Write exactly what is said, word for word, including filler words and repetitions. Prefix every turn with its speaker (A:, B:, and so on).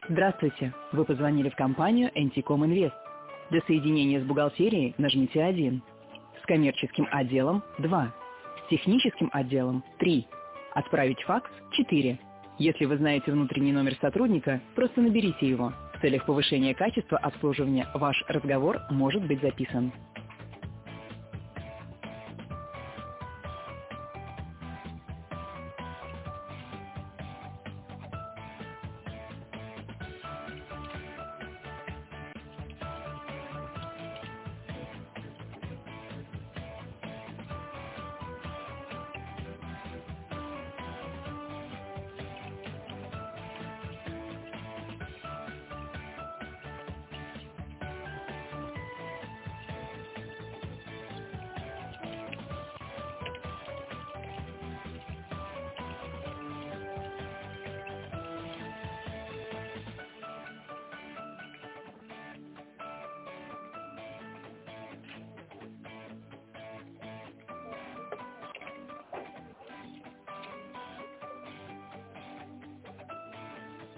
A: Здравствуйте! Вы позвонили в компанию эн ти ком Invest. Для соединения с бухгалтерией нажмите один. С коммерческим отделом – два. С техническим отделом – три. Отправить факс – четыре. Если вы знаете внутренний номер сотрудника, просто наберите его. В целях повышения качества обслуживания ваш разговор может быть записан.